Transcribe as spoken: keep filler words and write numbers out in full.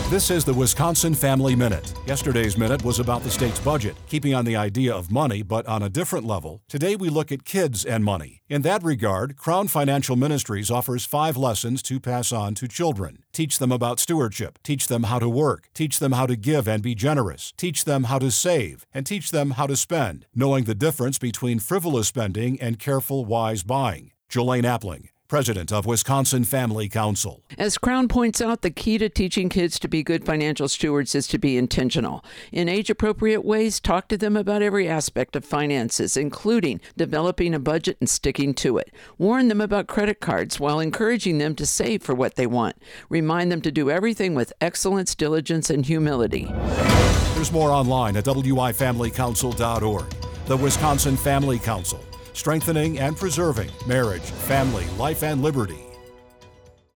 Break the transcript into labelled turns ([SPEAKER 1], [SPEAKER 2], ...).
[SPEAKER 1] This is the Wisconsin Family Minute. Yesterday's minute was about the state's budget, keeping on the idea of money, but on a different level. Today we look at kids and money. In that regard, Crown Financial Ministries offers five lessons to pass on to children. Teach them about stewardship, teach them how to work, teach them how to give and be generous, teach them how to save, and teach them how to spend, knowing the difference between frivolous spending and careful, wise buying. Jolene Appling, President of Wisconsin Family Council.
[SPEAKER 2] As Crown points out, the key to teaching kids to be good financial stewards is to be intentional. In age-appropriate ways, talk to them about every aspect of finances, including developing a budget and sticking to it. Warn them about credit cards while encouraging them to save for what they want. Remind them to do everything with excellence, diligence, and humility.
[SPEAKER 1] There's more online at w i family council dot org. The Wisconsin Family Council, strengthening and preserving marriage, family, life, and liberty.